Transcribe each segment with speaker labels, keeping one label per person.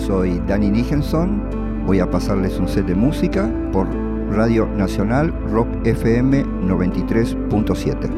Speaker 1: soy Danny Nijenson. Voy a pasarles un set de música por Radio Nacional Rock FM 93.7.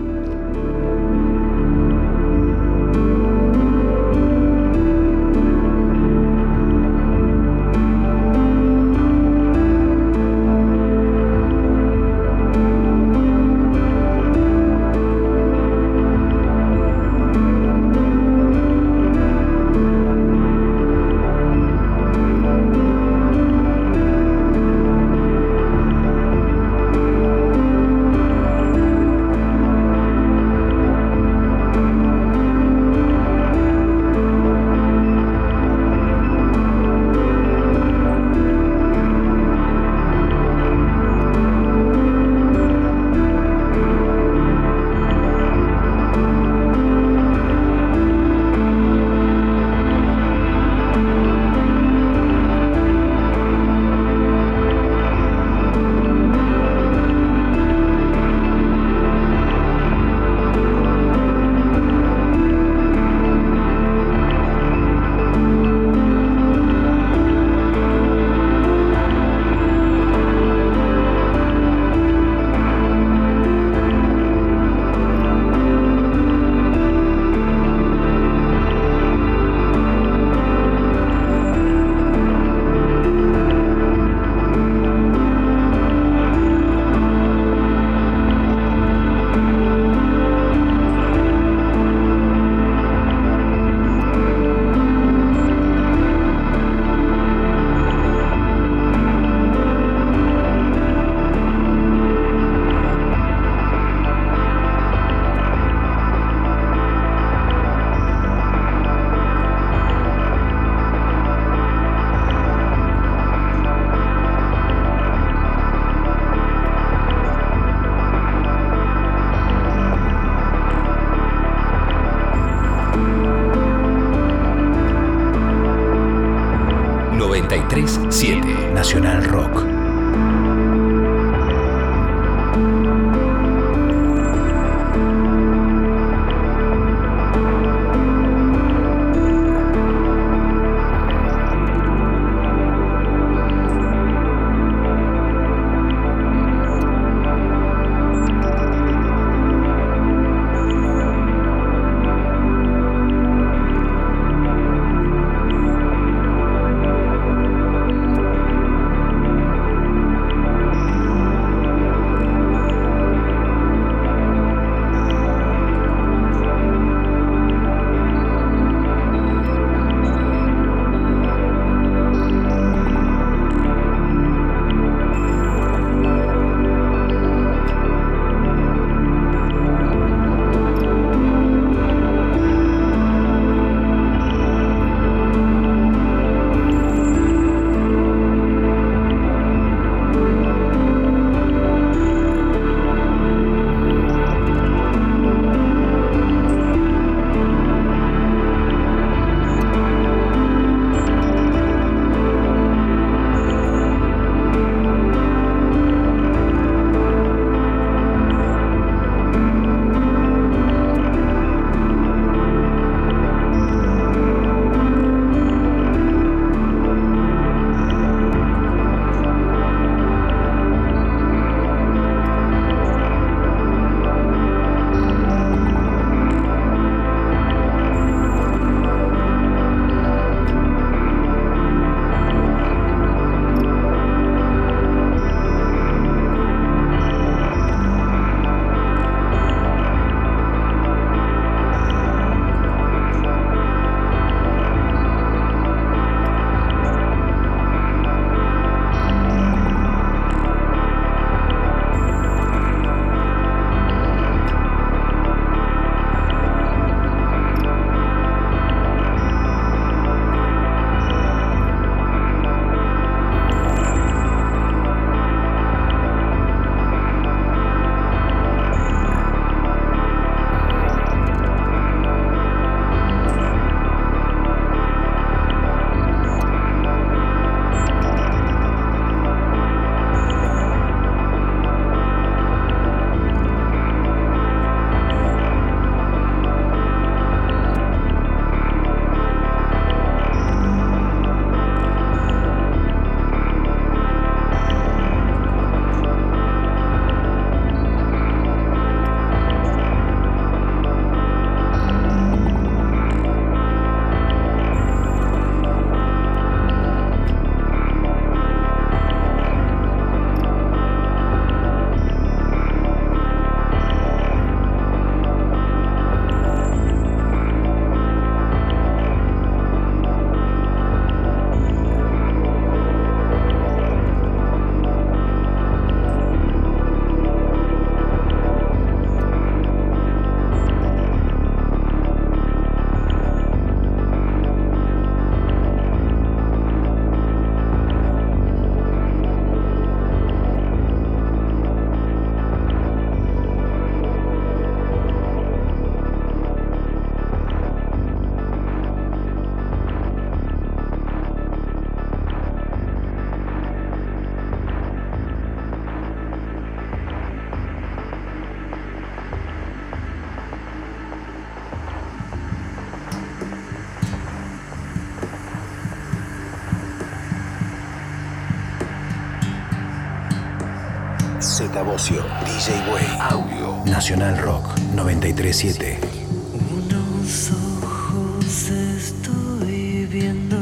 Speaker 2: Z Bocio, DJ Way, Audio, Nacional Rock 93.7.
Speaker 3: Unos ojos estoy viendo,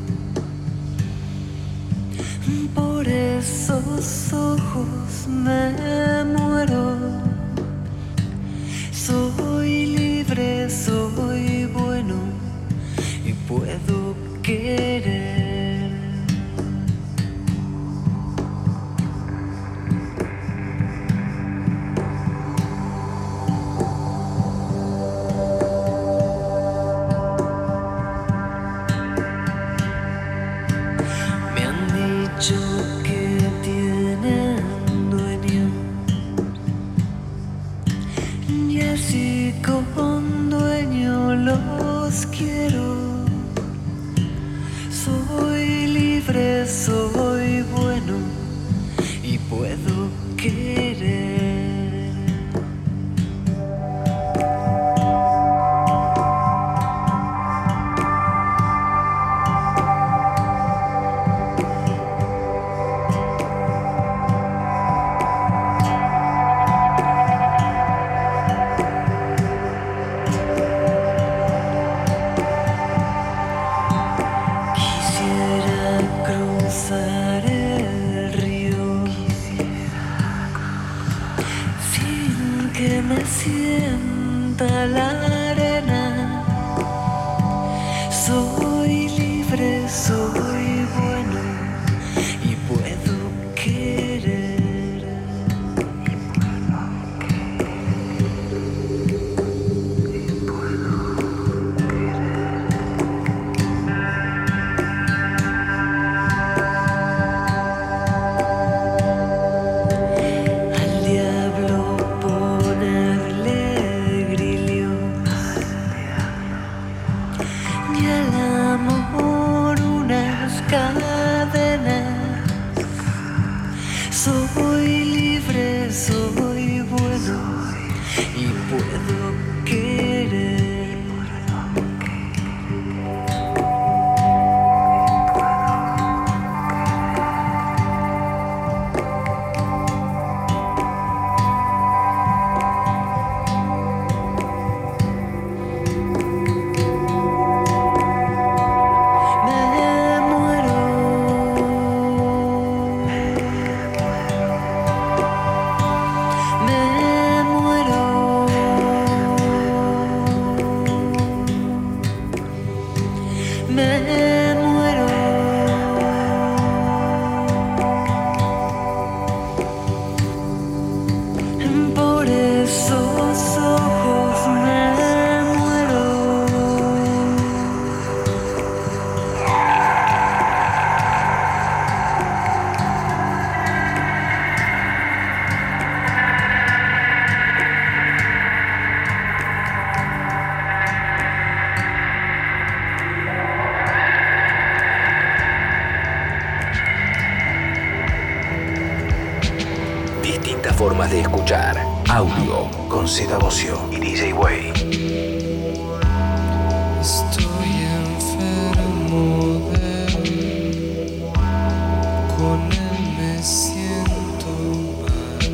Speaker 3: por esos ojos me muero. Soy libre, soy bueno y puedo querer. Que tienen dueño y así con dueño los quiero. Soy libre, soy bueno y puedo querer. Sienta la arena. Soy libre, soy bueno y puedo querer. Al diablo ponerle y al amor unas cadenas. Soy libre, soy bueno y puedo querer.
Speaker 2: Distintas formas de escuchar. Audio con Z Bocio y DJ Way.
Speaker 4: Estoy enfermo de él, con él me siento mal,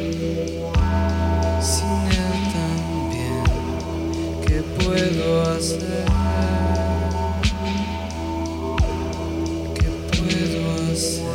Speaker 4: sin él también, ¿qué puedo hacer? ¿Qué puedo hacer?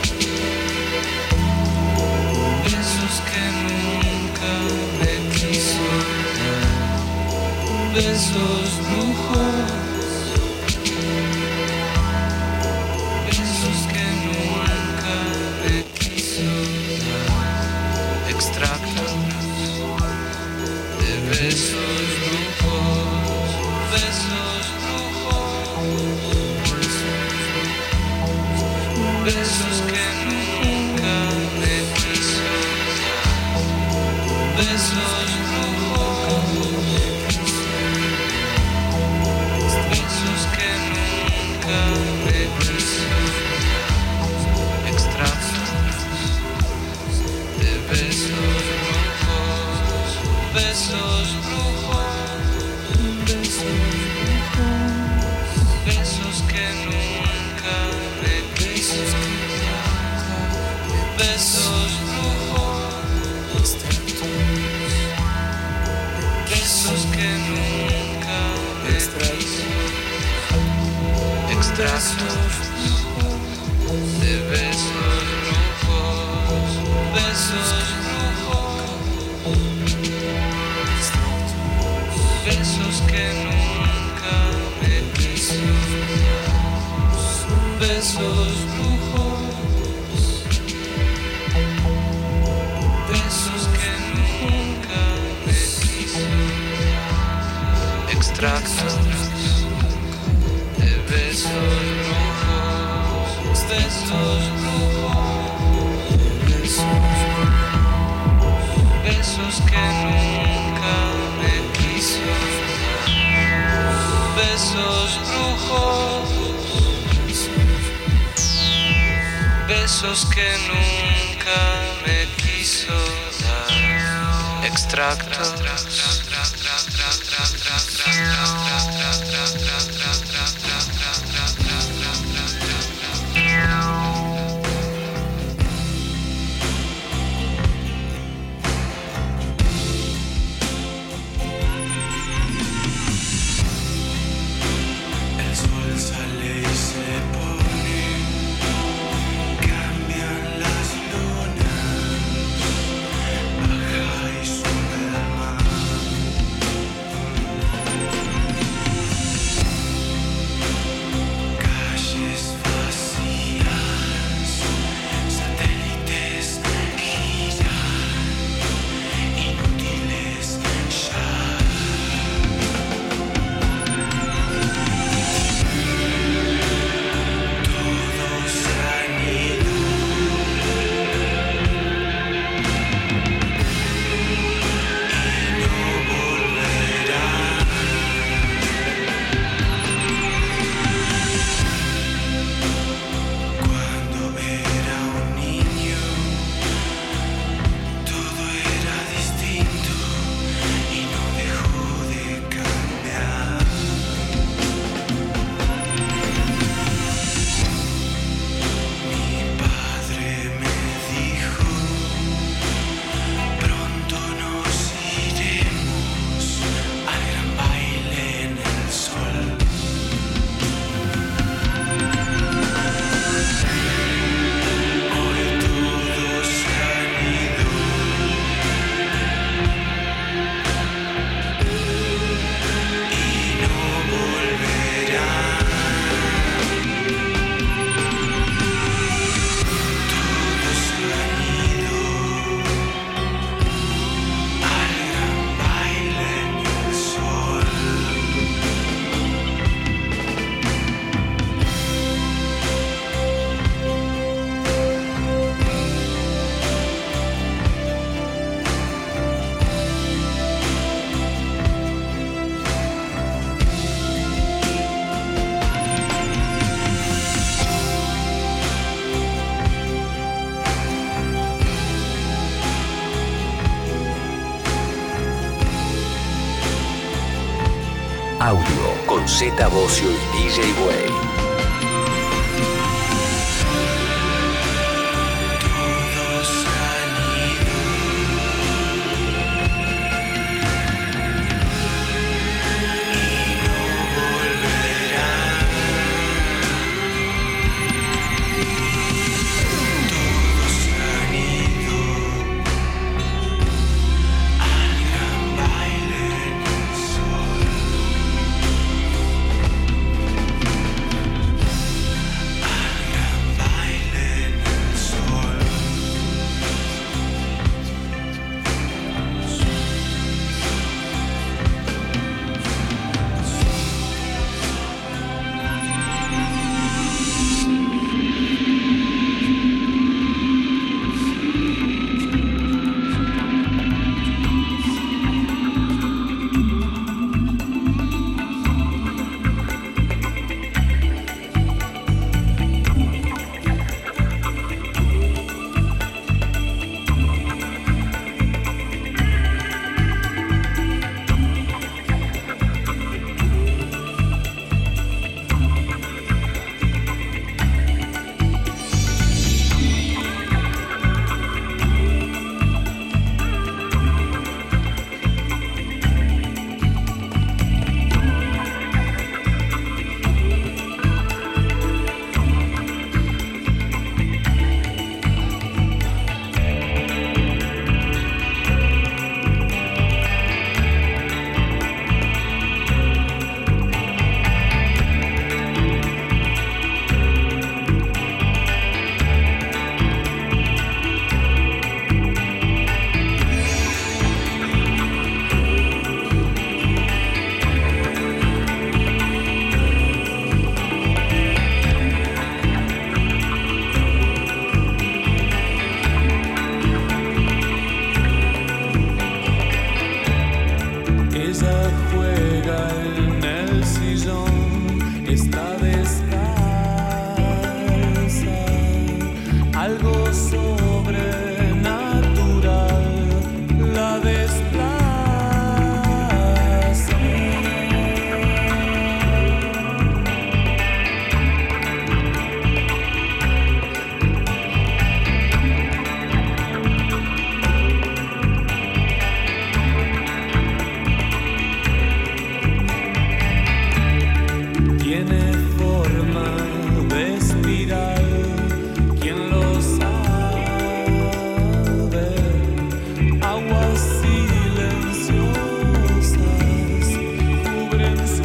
Speaker 4: Besos que nunca me quisieron. besos brujos, besos que nunca me quiso dar, extractos de besos brujos, besos brujos, besos que nunca me quiso dar, besos besos brujos, besos que nunca me quiso dar, besos brujos, besos que nunca me quiso, extractos de besos brujos, besos besos que nunca me quiso, besos brujos, besos que nunca me quiso, extractos de besos brujos, besos brujos, besos que nunca me quiso, besos brujos, besos que nunca me quiso dar, extractos.
Speaker 2: Audio con Zeta Bosio y DJ Way.
Speaker 5: ella juega en el sillón, está descalza, algo sobrenatural la desplaza. Tiene forma de espiral, ¿quién lo sabe? Aguas silenciosas cubren su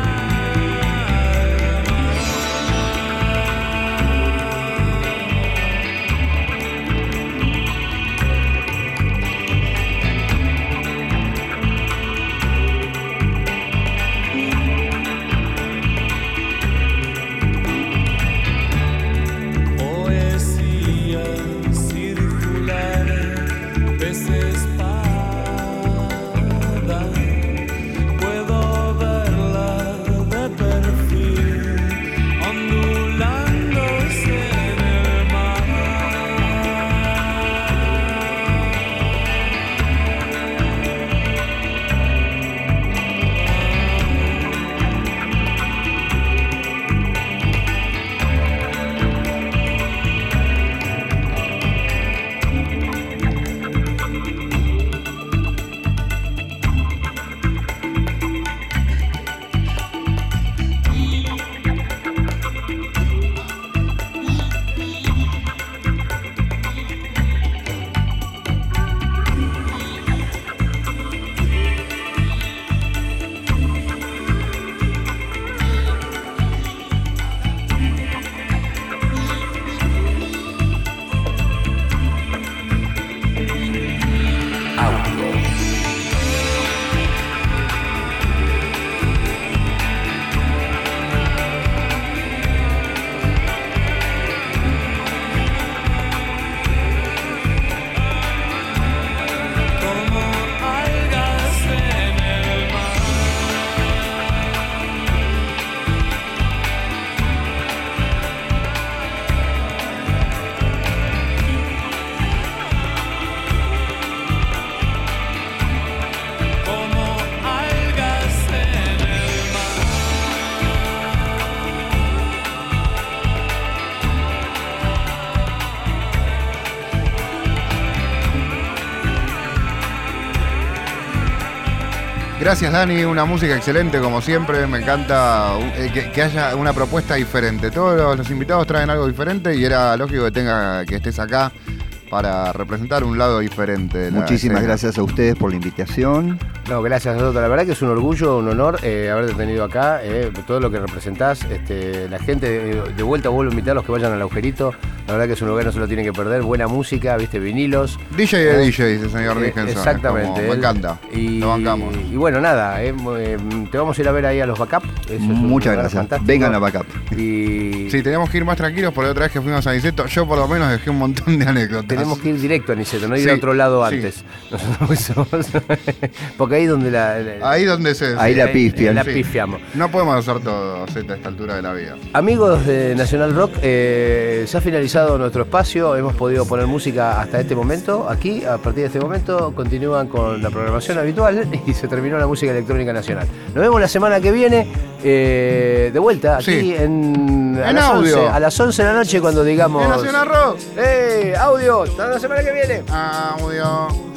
Speaker 5: poesía circular, peces espada, puedo verla de perfil, ondulándose en el mar. Como algas en el mar. Como algas en el mar.
Speaker 6: Gracias, Dani, una música excelente como siempre, me encanta que haya una propuesta diferente. Todos los invitados traen algo diferente y era lógico que estés acá para representar un lado diferente de la
Speaker 1: Muchísimas
Speaker 6: escena.
Speaker 1: gracias a ustedes por la invitación.
Speaker 7: No, gracias a nosotros. La verdad que es un orgullo, un honor haberte tenido acá, todo lo que representás. La gente de vuelta vuelvo a invitarlos que vayan al Agujerito. La verdad que es un lugar, no se lo tienen que perder. Buena música, viste, vinilos.
Speaker 6: DJ de DJ, dice señor Dickinson.
Speaker 7: Exactamente.
Speaker 6: Me encanta. Lo bancamos.
Speaker 7: Y bueno, nada, te vamos a ir a ver ahí a los backup. Eso es un
Speaker 1: Muchas
Speaker 7: lugar
Speaker 1: gracias.
Speaker 7: fantástico.
Speaker 1: Vengan a Backup.
Speaker 7: Y
Speaker 6: Sí, teníamos que ir más tranquilos porque la otra vez que fuimos a Niceto, yo por lo menos dejé un montón de anécdotas.
Speaker 7: tenemos que ir directo a Niceto, no ir
Speaker 6: Sí,
Speaker 7: a otro lado
Speaker 6: sí.
Speaker 7: antes. Nosotros somos- porque ahí donde
Speaker 6: Ahí donde
Speaker 1: Ahí la
Speaker 7: ahí
Speaker 1: pifian.
Speaker 7: la
Speaker 6: Sí.
Speaker 7: pifiamos.
Speaker 6: No podemos hacer todo a esta altura de la vida.
Speaker 7: Amigos de Nacional Rock, se ha finalizado nuestro espacio, hemos podido poner música hasta este momento. Aquí, a partir de este momento, continúan con la programación habitual y se terminó la música electrónica nacional. Nos vemos la semana que viene, de vuelta, aquí
Speaker 6: Sí.
Speaker 7: a
Speaker 6: En
Speaker 7: las
Speaker 6: audio.
Speaker 7: 11, a las 11 de la noche cuendo digamos...
Speaker 6: ¿En Nacional Rock?
Speaker 7: ¡Audio! ¡Hasta la semana que viene!
Speaker 6: Audio.